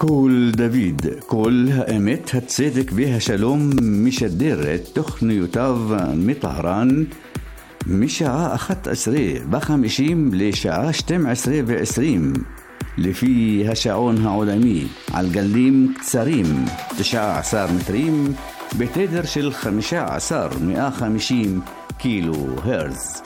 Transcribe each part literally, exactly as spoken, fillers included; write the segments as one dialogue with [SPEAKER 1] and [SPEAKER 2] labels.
[SPEAKER 1] קול דוד, קול האמת, הצדק והשלום, משדר את תוכניותיו מטהרן משעה אחת עשרה וחמישים לשעה שתים עשרה ועשרים לפי השעון העולמי, על גלים קצרים תשע עשרה מטרים בתדר של חמישה עשר מאה וחמישים קילו הרץ.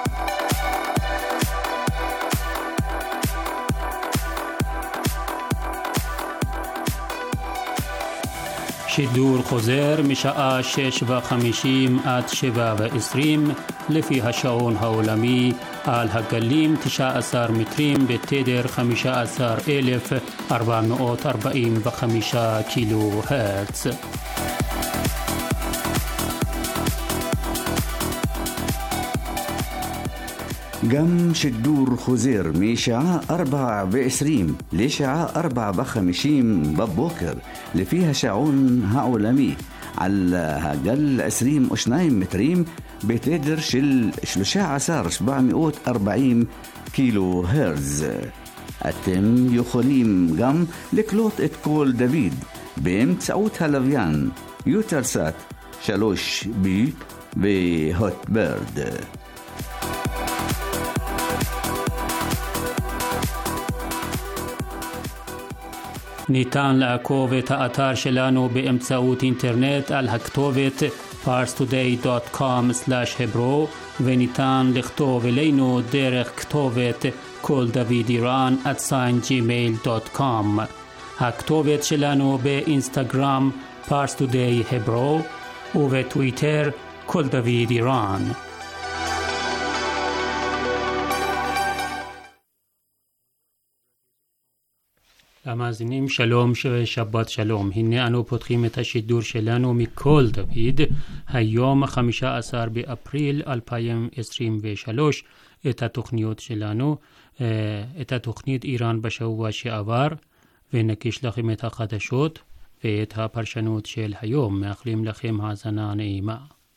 [SPEAKER 2] שידור חוזר משעה שש וחמישים עד שבע ועשרים לפי השעון העולמי על הגלים תשע עשרה מטרים בתדר חמישה עשר אלף ארבע מאות ארבעים וחמישה קילו הרץ.
[SPEAKER 1] גם שידור חוזר משעה ארבע ועשרים לשעה ארבע וחמישים בבוקר לפי השעון העולמי על הגל עשרים ושניים מטרים בתדר של שלושה עשר אלף שבע מאות וארבעים קילו הרץ. אתם יכולים גם לקלוט את קול דוד באמצעות הלוויין יוטלסאט שלוש בי והוטברד.
[SPEAKER 2] ניתן לעקוב את האתר שלנו באמצעות אינטרנט על הכתובת פארס טודיי דוט קום סלאש hebro וניתן לכתוב אלינו דרך כתובת קול דוד איראן at sign gmail דוט קום. הכתובת שלנו באינסטגרם פארס טודיי hebro ובטוויטר קול דוד איראן. המאזינים שלום ושבת שלום. הנה אנו פותחים את השידור שלנו מקול דוד היום חמישה עשר באפריל אלפיים עשרים ושלוש. את התוכניות שלנו, את התוכנית איראן בשבוע שעבר, ונגיש לכם את החדשות ואת הפרשנות של היום. מאחלים לכם האזנה נעימה.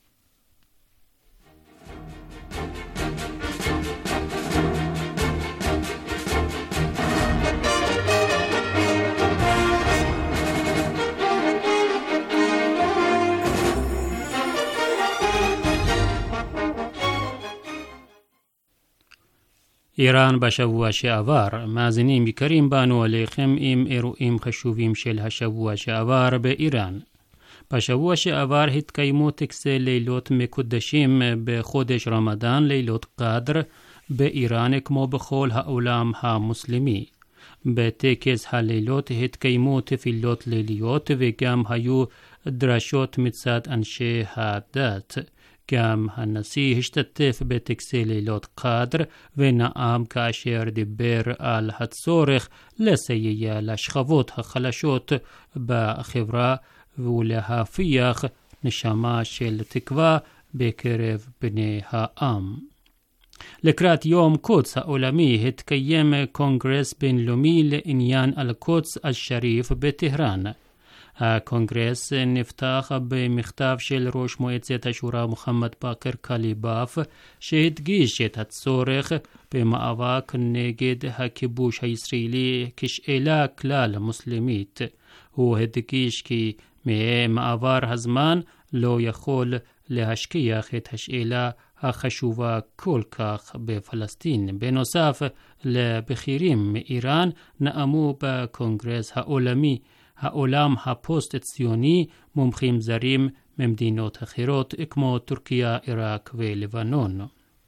[SPEAKER 2] איראן בשבוע שעבר. מאזינים יקרים, באנו עליכם עם אירועים חשובים של השבוע שעבר באיראן. בשבוע שעבר התקיימו טקסי לילות מקודשים בחודש רמדאן, לילות קדר, באיראן כמו בכל העולם המוסלמי. בטקס הלילות התקיימו תפילות ליליות וגם היו דרשות מצד אנשי הדת. גם הנשיא השתתף בטקסי לילות קדר ונאם כאשר דיבר על הצורך לסייע לשכבות החלשות בחברה ולהפיח נשמה של תקווה בקרב בני העם. לקראת יום קודס העולמי התקיים קונגרס בינלאומי לעניין אל-קודס א-שריף בטהרן. הקונגרס נפתח במכתב של ראש מועצת השורא מוחמד באקר קליבאף, שהדגיש את הצורך במאבק נגד הכיבוש הישראלי כשאלה כלל מוסלמית. הוא הדגיש כי מעבר הזמן לא יכול להשכיח את השאלה החשובה כל כך בפלסטין. בנוסף, לבכירים מאיראן נאמו בקונגרס העולמי העולם הפוסט-ציוני מומחים זרים ממדינות אחרות כמו טורקיה, עיראק ולבנון.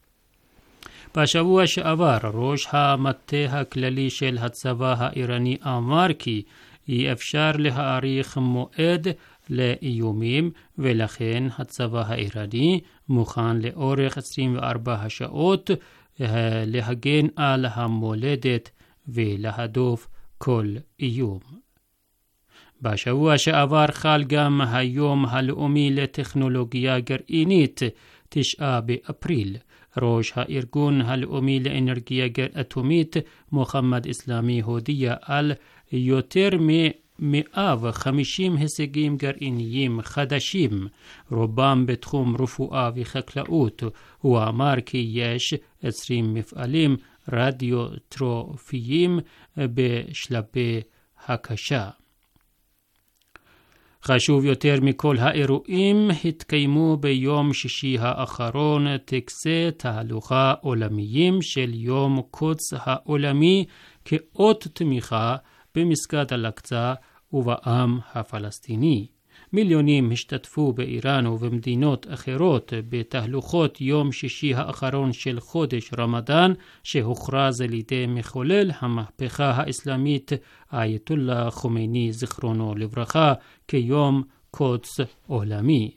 [SPEAKER 2] בשבוע שעבר ראש המטה הכללי של הצבא האיראני אמר כי אי אפשר להאריך מועד לאיומים, ולכן הצבא האיראני מוכן לאורך עשרים וארבע השעות להגן על המולדת ולהדוף כל איום. בשבוע שעבר חל גם היום הלאומי לטכנולוגיה גרעינית, תשעה באפריל. ראש הארגון הלאומי לאנרגיה אטומית מוחמד אסלאמי הודיע על יותר מ-מאה וחמישים הישגים גרעיניים חדשים, רובם בתחום רפואה וחקלאות. הוא אמר כי יש עשרים מפעלים רדיוטרופיים בשלבי הקשה. חשוב יותר מכל האירועים, התקיימו ביום שישי האחרון טקסי תהלוכה עולמיים של יום קודס העולמי כאות תמיכה במסגד אל-אקצא ובעם הפלסטיני. מיליונים השתתפו באיראן ובמדינות אחרות בתהלוכות יום שישי האחרון של חודש רמדאן, שהוכרז על ידי מחולל המהפכה האסלאמית אייתוללה חומייני זיכרונו לברכה כיום קודס עולמי.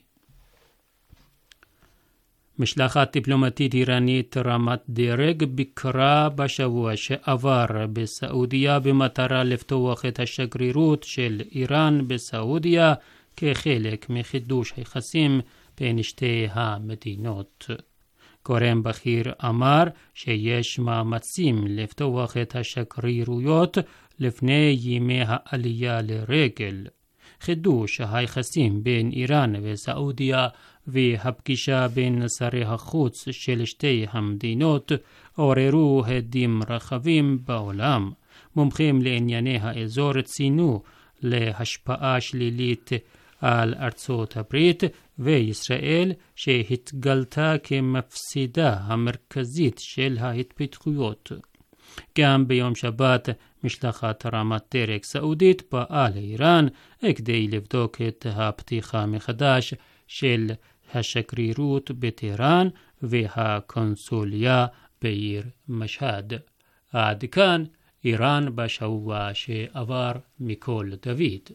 [SPEAKER 2] משלחת דיפלומטית איראנית רמת דרג ביקרה בשבוע שעבר בסעודיה במטרה לפתוח את השגרירות של איראן בסעודיה כחלק מחידוש היחסים בין שתי המדינות. גורם בכיר אמר שיש מאמצים לפתוח את השגרירויות לפני ימי העלייה לרגל. חידוש היחסים בין איראן וסעודיה והפגישה בין שרי החוץ של שתי המדינות עוררו הדים רחבים בעולם. מומחים לענייני האזור ציינו להשפעה שלילית על ארצות הברית וישראל שהתגלתה כמפסידה המרכזית של ההתפתחויות. גם ביום שבת משלחת רמת דרג סעודית באה לאיראן כדי לבדוק את הפתיחה מחדש של השגרירות בטהרן והקונסוליה בעיר משהד. עד כאן איראן בשבוע שעבר מכל דוד.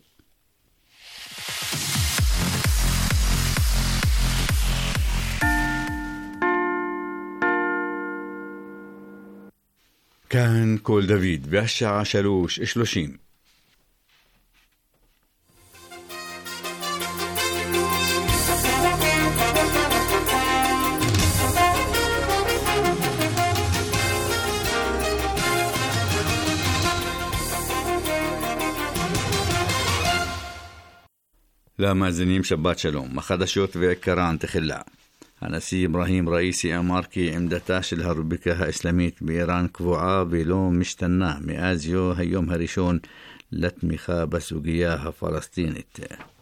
[SPEAKER 1] כאן כל דוד והשעה שלוש שלושים. למאזינים שבת שלום, החדשות ועיקרן תחילה. הנשיא אברהים ראיסי אמר כי עמדתה של הרפובליקה האסלאמית באיראן קבועה ולא משתנה מאז היום הראשון לתמיכה בסוגיה הפלסטינית.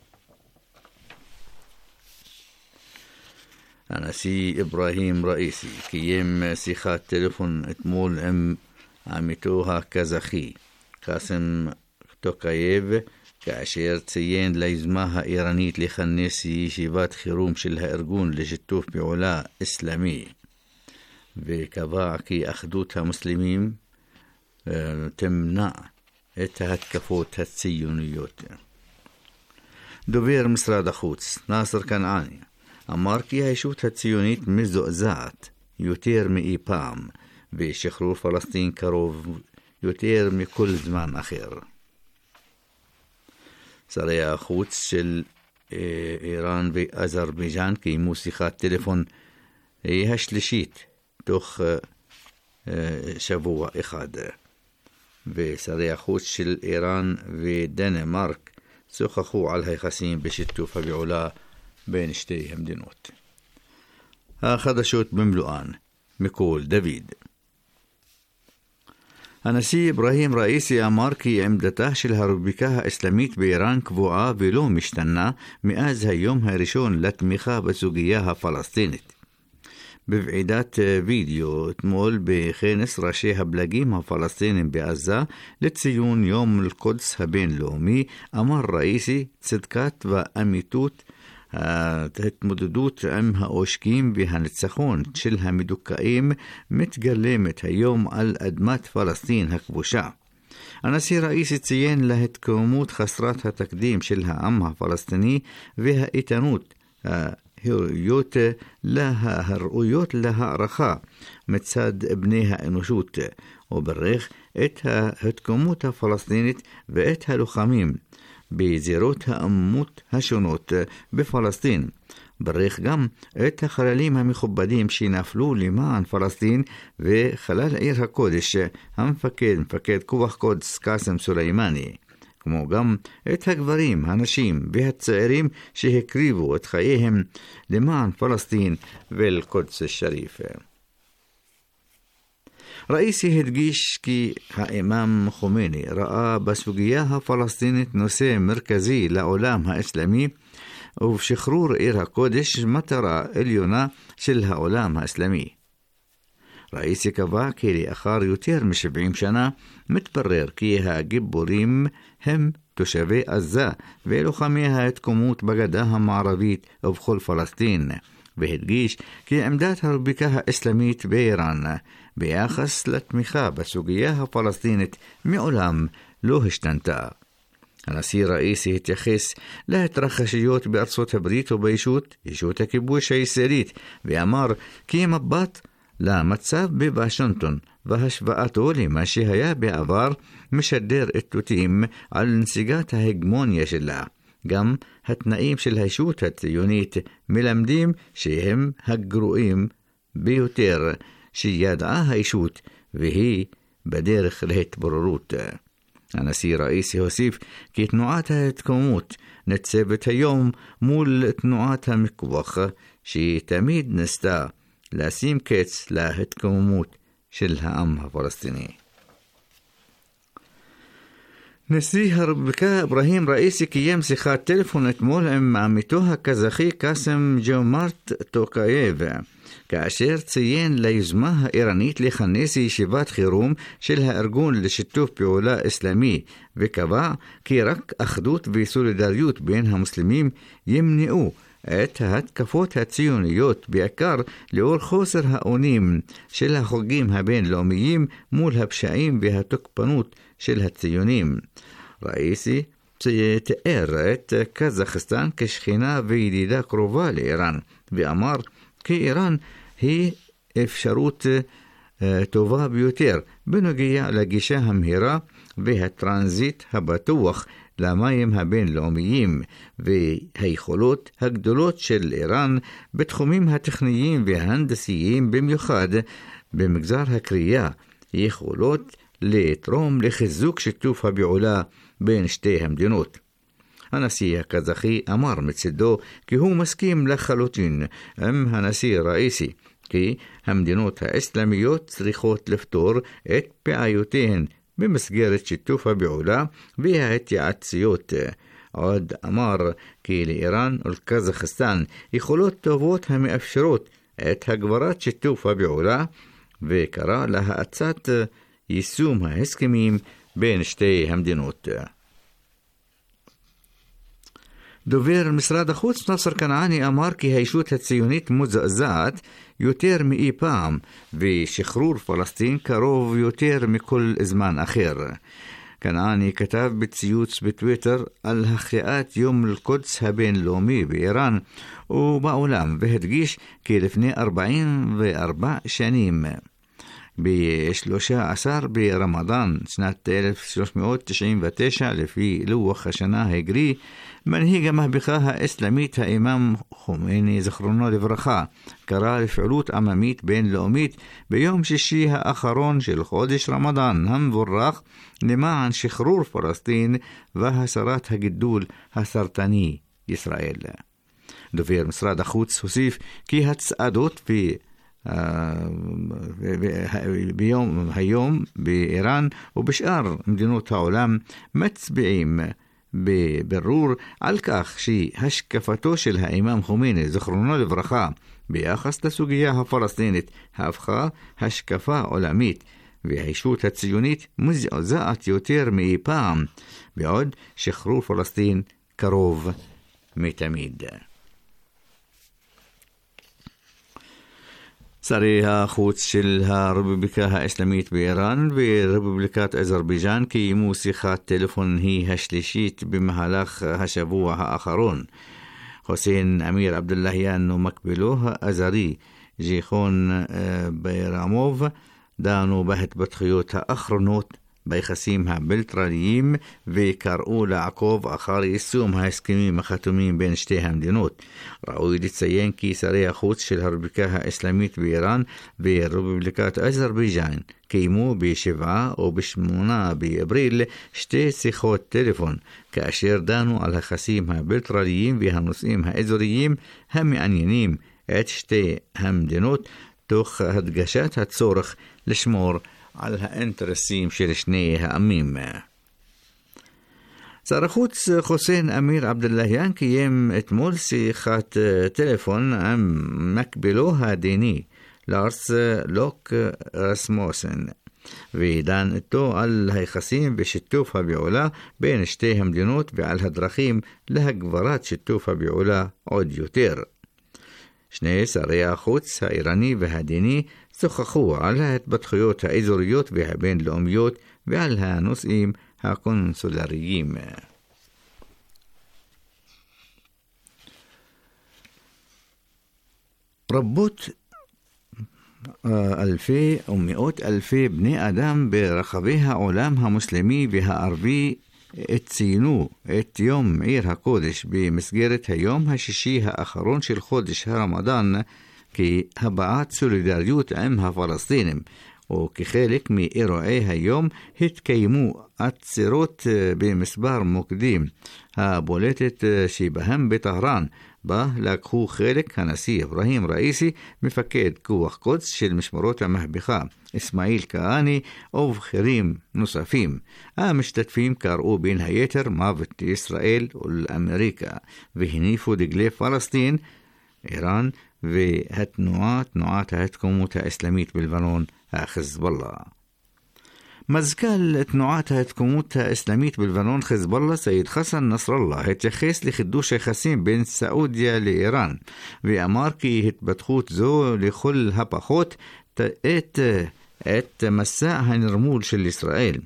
[SPEAKER 1] הנשיא אברהים ראיסי קיים שיחת טלפון אתמול עם עמיתו הקזחי קאסם טוקייב, כאשר ציין ליוזמה האיראנית לכנס ישיבת חירום של הארגון לשיתוף פעולה אסלאמי, וקבע כי אחדות המוסלמים תמנע את ההתקפות הציוניות. דובר משרד החוץ נאסר כנעני אמר כי הישות הציונית מזועזעת יותר מאי פעם, ושחרור פלסטין קרוב יותר מכל זמן אחר. שרי החוץ של איראן ואזרבייג'אן קיימו שיחת טלפון השלישית תוך שבוע אחד, ושרי החוץ של איראן ודנמרק שוחחו על היחסים בשיתוף הפעולה בין שתי המדינות. החדשות במלואן מכל דוד. הנשיא אברהים ראיסי אמר כי עמדתה של הרפובליקה האסלאמית באיראן קבועה ולא משתנה מאז היום הראשון לתמיכה בסוגיה הפלסטינית. בוועידת וידאו אתמול בכנס ראשי הפלגים הפלסטינים בעזה לציון יום אל-קודס הבינלאומי, אמר ראיסי צדקת ואמיתות ההתמודדות עם העושקים והניצחון של המדוכאים מתגלמת היום על אדמת פלסטין הכבושה. הנשיא ראיסי ציין להתקוממות חסרת התקדים של העם הפלסטיני והאיתנות הראויות להראויות להערכה מצד בני האנושות, וברך את ההתקוממות הפלסטינית ואת הלוחמים בזירות העמות השונות בפלסטין. ברך גם את החללים המכובדים שנפלו למען פלסטין וחלל עיר הקודש המפקד, מפקד כוח קודס קאסם סולימני, כמו גם את הגברים, הנשים והצעירים שהקריבו את חייהם למען פלסטין ואל-קודס השריף. رئيسي הדגיש כי האימאם חומייני ראה בסוגיה הפלסטינית נושא מרכזי לעולם האסלאמי, ובשחרור עיר הקודש מטרה עליונה של העולם האסלאמי. רئיסי קבע כי לאחר יותר מ-שבעים שנה מתברר כי הגיבורים הם תושבי עזה ולוחמי ההתקוממות בגדה המערבית ובכל פלסטין, והדגיש כי עמדת הרפובליקה האסלאמית באיראן ביחס לתמיכה בסוגיה הפלסטינית מעולם לא השתנתה. הנשיא רئיסי התייחס להתרחשויות בארצות הברית ובישות ישות הכיבוש הישראלית, ואמר כי מבט למצב בוושינגטון והשוואתו למה שהיה בעבר משדר איתותים על נסיגת ההגמוניה שלה. גם התנאים של הישות הציונית מלמדים שהם הגרועים ביותר שידעה הישות, והיא בדרך להתבוררות. הנשיא רئיסי הוסיף כי תנועת ההתקוממות ניצבת היום מול תנועת המיקוח שתמיד נסתה לשים קץ להתקוממות של העם הפלסטיני. נשיא הרפובליקה אברהים רئיסי קיים שיחת טלפון אתמול עם עמיתו הקזחי קאסם ג'ומארט טוקייב, כאשר ציין ליוזמה האיראנית לכנס ישיבת חירום של הארגון לשיתוף פעולה אסלאמי, וקבע כי רק אחדות וסולידריות בין המוסלמים ימנעו את ההתקפות הציוניות, בעיקר לאור חוסר האונים של החוגים הבינלאומיים מול הפשעים והתוקפנות של הציונים. רئיסי תיאר את קזחסטן כשכנה וידידה קרובה לאיראן, ואמר כי איראן היא אפשרות טובה ביותר בנוגע לגישה המהירה והטרנזיט הבטוח למים הבינלאומיים, והיכולות הגדולות של איראן בתחומים הטכניים וההנדסיים, במיוחד במגזר הקריאה, יכולות לתרום לחיזוק שיתוף הפעולה בין שתי המדינות. הנשיא הקזחי אמר מצדו כי הוא מסכים לחלוטין עם הנשיא רئיסי כי המדינות האסלאמיות צריכות לפתור את בעיותיהן במסגרת שיתוף הפעולה וההתייעצויות. עוד אמר כי לאיראן ולקזחסטן יכולות טובות המאפשרות את הגברת שיתוף הפעולה, וקרא להאצת יישום ההסכמים בין שתי המדינות. דובר משרד החוץ נאסר כנעני אמר כי הישות הציונית מוזעזעת יותר מאי פעם, ושחרור פלסטין קרוב יותר מכל זמן אחר. כנעני כתב בציוץ בטוויטר על החייאת יום אל-קודס הבינלאומי באיראן ובעולם, והדגיש כי לפני ארבעים וארבע שנים, ב-שלושה עשר ברמדאן שנת אלף שלוש מאות תשעים ותשע לפי לוח השנה העברי, מנהיג המהפכה האסלאמית האימאם חומייני זכרונו לברכה קרא לפעילות עממית בינלאומית ביום שישי האחרון של חודש רמדאן המבורך למען שחרור פלסטין והסרת הגידול הסרטני ישראל. דובר משרד החוץ הוסיף כי הצעדות ב ביום היום באיראן ובשאר מדינות העולם מצביעים בברור על כך שהשקפתו של האימאם חומייני זכרונו לברכה ביחס לסוגיה הפלסטינית הפכה השקפה עולמית, והישות הציונית מזעזעת יותר מאי פעם, בעוד שחרור פלסטין קרוב מתמיד. שרי החוץ של הרפובליקה האסלאמית באיראן ורפובליקת אזרבייג'אן קיימו שיחת טלפון היא השלישית במהלך השבוע האחרון. חוסיין אמיר עבדוללהיאן ומקבילו האזרי ג'יחון בירמוב דנו בהתפתחויות האחרונות ביחסים הבילטרליים וקראו לעקוב אחר יישום ההסכמים החתומים בין שתי המדינות. ראוי לציין כי שרי החוץ של הרפובליקה האסלאמית באיראן ורפובליקת אזרבייג'אן קיימו בשבעה או בשמונה באפריל שתי שיחות טלפון, כאשר דנו על היחסים הבילטרליים והנושאים האזוריים המעניינים את שתי המדינות, תוך הדגשת הצורך לשמור על האינטרסים של שני העמים. שר החוץ חוסיין אמיר עבדלהיאן קיים אתמול שיחת טלפון עם מקבילו הדיני לארס לוק רסמוסן, ודן איתו על היחסים ושיתוף הפעולה בין שתי המדינות ועל הדרכים להגברת שיתוף הפעולה עוד יותר. שני שרי החוץ האיראני והדיני שוחחו על ההתפתחויות האזוריות והבינלאומיות ועל הנושאים הקונסולריים. רבות אלפי ומאות אלפי בני אדם ברחבי העולם המוסלמי והערבי ציינו את יום עיר הקודש במסגרת היום השישי האחרון של חודש הרמדאן כהבעת סולידריות עם הפלסטינים, וכחלק מאירועי היום התקיימו עצרות במספר מוקדים. הבולטת שבהם בטהרן, בה לקחו חלק הנשיא אברהים ראיסי, מפקד כוח קודס של משמרות המהפכה אסמאעיל כהאני ובכירים נוספים. המשתתפים קראו בין היתר מוות לישראל ולאמריקה, והניפו דגלי פלסטין, איראן והתנועה, תנועת ההתקוממות האסלאמית בלבנון, החיזבאללה. מזכ"ל תנועת ההתקוממות האסלאמית בלבנון חיזבאללה סייד חסן נסראללה התייחס לחידוש היחסים בין סעודיה לאיראן, ואמר כי התפתחות זו לכל הפחות תאט את מסע הנרמול של ישראל.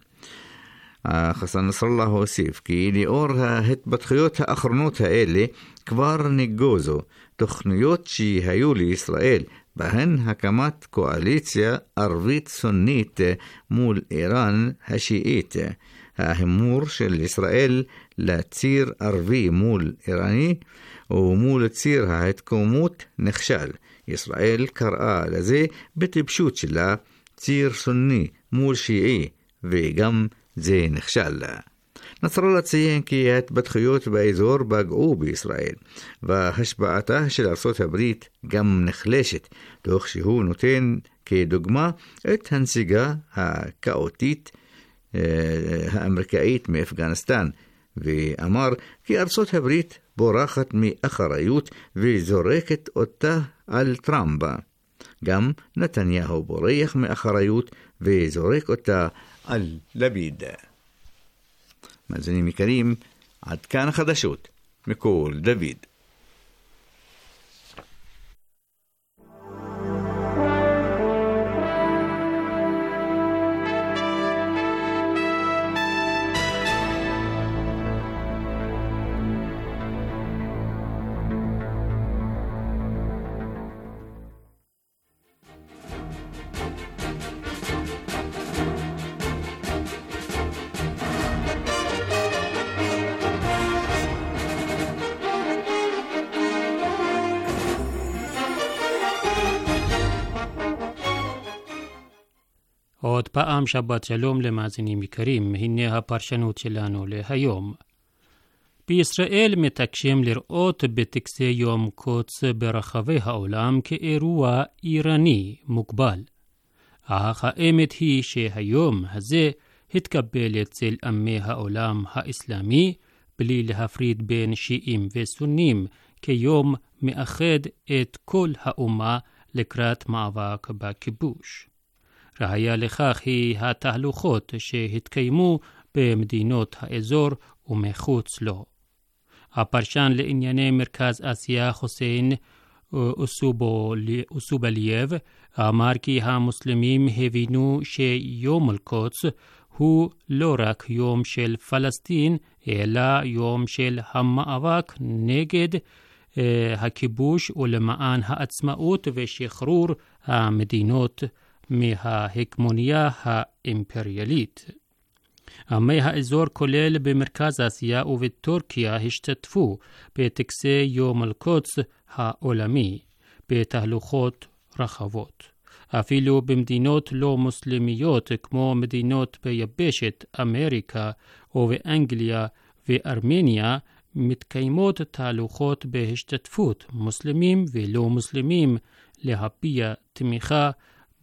[SPEAKER 1] חסן נסראללה הוסיף כי לאור ההתפתחויות האחרונות האלה כבר נגוזו תוכניות שהיו לישראל, בהן הקמת קואליציה ערבית סונית מול איראן השיעית. ההימור של ישראל לציר ערבי מול איראני ומול ציר ההתקוממות נכשל. ישראל קראה לזה בטיפשות שלה ציר סוני מול שיעי, וגם זה נכשל. נסראללה ציין כי ההתפתחויות באזור פגעו בישראל, והשפעתה של ארצות הברית גם נחלשת, תוך שהוא נותן כדוגמה את הנסיגה הכאוטית האמריקאית מאפגניסטן, ואמר כי ארצות הברית בורחת מאחריות וזורקת אותה על טראמפ. גם נתניהו בורח מאחריות וזורק אותה על לפיד. מאזינים יקרים, עד כאן החדשות מכל דוד.
[SPEAKER 2] עוד פעם שבת שלום למאזינים יקרים, הנה הפרשנות שלנו להיום. בישראל מתעקשים לראות בטקסי יום קודש ברחבי העולם כאירוע איראני מוגבל. אך האמת היא שהיום הזה התקבל אצל עמי העולם האסלאמי בלי להפריד בין שיעים וסונים, כיום מאחד את כל האומה לקראת מאבק בכיבוש. ראיה לכך היא התהלוכות שהתקיימו במדינות האזור ומחוץ לו. הפרשן לענייני מרכז אסיה חוסיין אוסובלייב אמר כי המוסלמים הבינו שיום אל-קודס הוא לא רק יום של פלסטין, אלא יום של המאבק נגד uh, הכיבוש ולמען העצמאות ושחרור המדינות מההגמוניה האימפריאלית. עמי האזור כולל במרכז אסיה ובטורקיה השתתפו בטקסי יום אל-קודס העולמי בתהלוכות רחבות. אפילו במדינות לא מוסלמיות כמו מדינות ביבשת אמריקה ובאנגליה וארמניה מתקיימות תהלוכות בהשתתפות מוסלמים ולא מוסלמים להביע תמיכה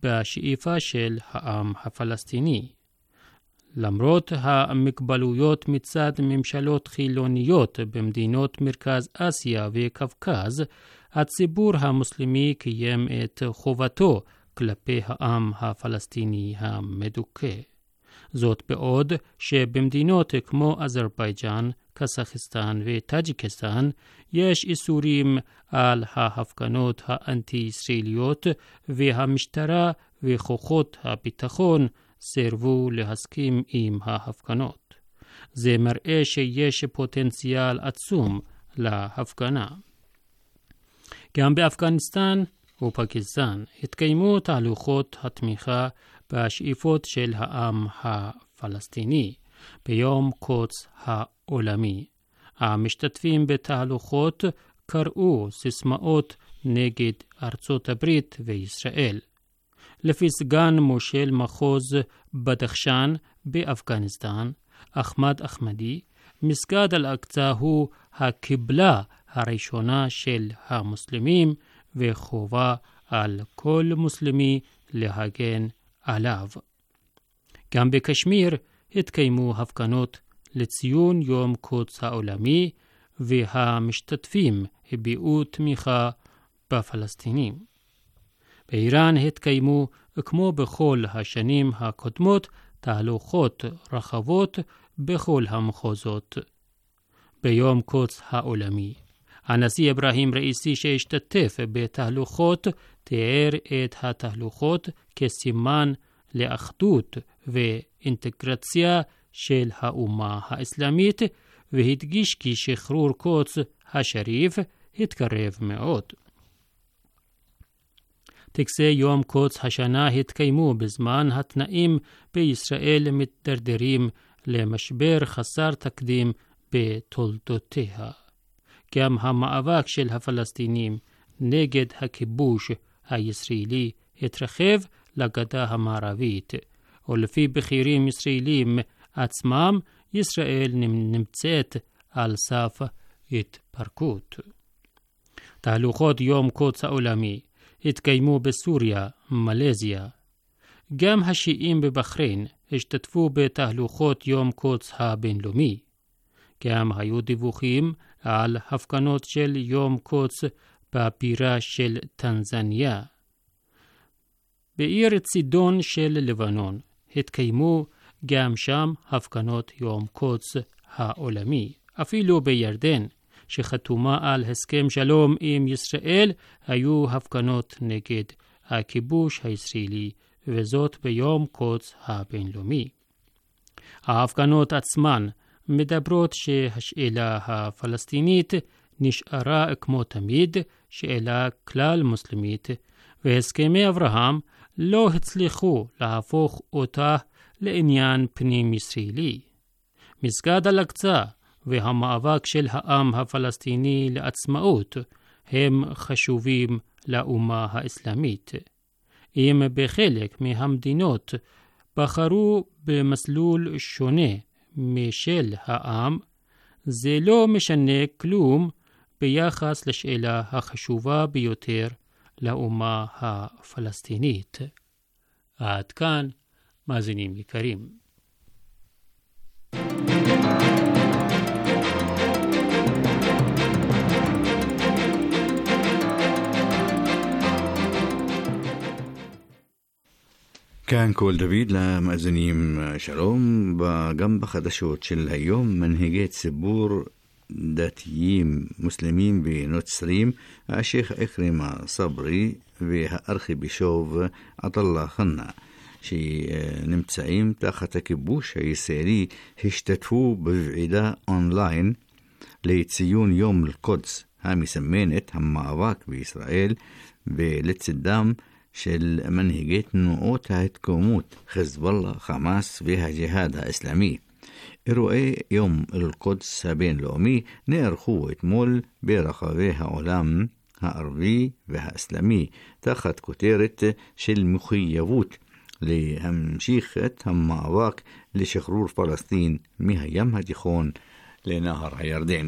[SPEAKER 2] בשאיפה של העם הפלסטיני. למרות המגבלויות מצד ממשלות חילוניות במדינות מרכז אסיה וקווקז, הציבור המוסלמי קיים את חובתו כלפי העם הפלסטיני המדוכא. זאת בעוד שבמדינות כמו אזרבייג'אן, קזחסטן וטאג'יקיסטן יש איסורים על ההפגנות האנטי-ישראליות, והמשטרה וכוחות הביטחון סירבו להסכים עם ההפגנות. זה מראה שיש פוטנציאל עצום להפגנה. גם באפגניסטן ופקיסטן התקיימו תהלוכות התמיכה בשאיפות של העם הפלסטיני ביום קודש העולמי. המשתתפים בתהלוכות קראו סיסמאות נגד ארצות הברית וישראל. לפי סגן מושל מחוז בדחשן באפגניסטן, אחמד אחמדי, מסגד אל-אקצא הוא הקיבלה הראשונה של המוסלמים, וחובה על כל מוסלמי להגן עליו. גם בקשמיר התקיימו הפגנות לציון יום קודש העולמי, והמשתתפים הביעו תמיכה בפלסטינים. באיראן התקיימו, כמו בכל השנים הקודמות, תהלוכות רחבות בכל המחוזות. ביום קודש העולמי, הנשיא אברהים ראיסי שהשתתף בתהלוכות תיאר את התהלוכות כסימן לאחדות ואינטגרציה של האומה האסלאמית, והדגיש כי שחרור קודש השריף התקרב מאוד. טקסי יום קודש השנה התקיימו בזמן התנאים בישראל מתדרדרים למשבר חסר תקדים בתולדותיה. גם המאבק של הפלסטינים נגד הכיבוש הישראלי התרחב לגדה המערבית, ולפי בכירים ישראלים עצמם, ישראל נמצאת על סף התפרקות. תהלוכות יום קודש העולמי התקיימו בסוריה, מלזיה. גם השיעים בבחריין השתתפו בתהלוכות יום קודש הבינלאומי. גם היו דיווחים על הפגנות של יום קודש בבירה של טנזניה. בעיר צידון של לבנון התקיימו גם שם הפגנות יום קודש העולמי. אפילו בירדן, שחתומה על הסכם שלום עם ישראל, היו הפגנות נגד הכיבוש הישראלי, וזאת ביום קודש הבינלאומי. ההפגנות עצמן מדברות שהשאלה הפלסטינית נשארה כמו תמיד שאלה כלל מוסלמית, והסכמי אברהם לא הצליחו להפוך אותה לעניין פנים ישראלי. מסגד אל-אקצא והמאבק של העם הפלסטיני לעצמאות הם חשובים לאומה האסלאמית. אם בחלק מהמדינות בחרו במסלול שונה משל העם, זה לא משנה כלום ביחס לשאלה החשובה ביותר לאומה הפלסטינית. עד כאן, מאזינים יקרים.
[SPEAKER 1] כאן קול דוד למאזינים שלום. גם בחדשות של היום, מנהיגי ציבור דתיים מוסלמים ונוצרים, השייח אכרם סברי והארכיבישוף עטאללה חנא, שנמצאים תחת הכיבוש הישראלי, השתתפו בוועידה אונליין לציון יום אל-קודס, המסמן את המאבק בישראל, ולצדם של מנהיגי תנועות ההתקוממות חיזבאללה, חמאס והג'יהאד האסלאמי. אירועי יום אל-קודס הבינלאומי נערכו אתמול ברחבי העולם הערבי והאסלאמי תחת כותרת של מחויבות להמשיך את המאבק לשחרור פלסטין מהים התיכון לנהר הירדן.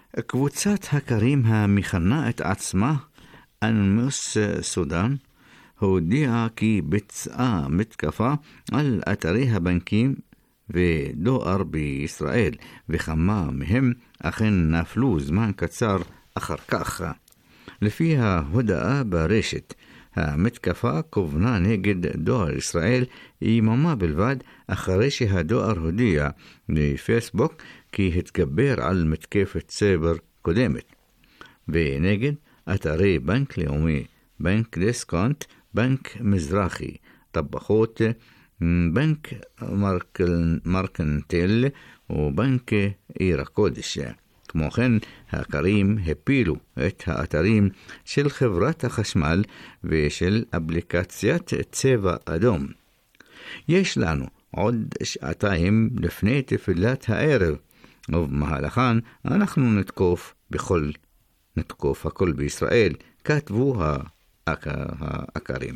[SPEAKER 1] קבוצת הקרים המכנה את עצמה אנמוס סודן הודיעה כי ביצעה מתקפה על אתרי הבנקים ודואר בישראל, וכמה מהם אכן נפלו זמן קצר אחר כך. לפי ההודעה ברשת, המתקפה כוונה נגד דואר ישראל יממה בלבד אחרי שהדואר הודיע לפייסבוק כי התגבר על מתקפת סייבר קודמת, ונגד אתרי בנק לאומי, בנק דיסקונט, בנק מזרחי, טבחות, בנק מרקל, מרקנטל ובנק עיר הקודש. כמו כן, האקרים הפילו את האתרים של חברת החשמל ושל אפליקציית צבע אדום. יש לנו עוד שעתיים לפני תפילת הערב, ובמהלכן אנחנו נתקוף בכל, נתקוף הכל בישראל, כתבו האקרים.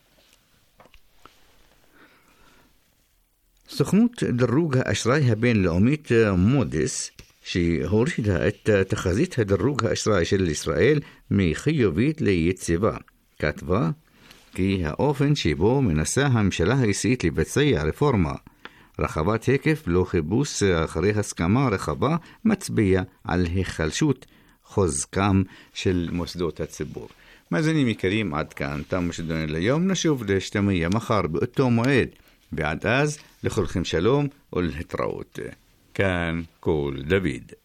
[SPEAKER 1] סוכנות דירוג האשראי הבינלאומית מודי'ס, שהורידה את תחזית הדירוג האשראי של ישראל מחיובית ליציבה, כתבה כי האופן שבו מנסה הממשלה הישראלית לבצע רפורמה רחבת היקף לא חיפוש אחרי הסכמה רחבה מצביע על החלשות חוזקם של מוסדות הציבור. מאזינים יקרים, עד כאן תם שידורנו ליום. נשוב להשתמע מחר באותו מועד, ועד אז לכולכם שלום ולהתראות. כאן כל דוד.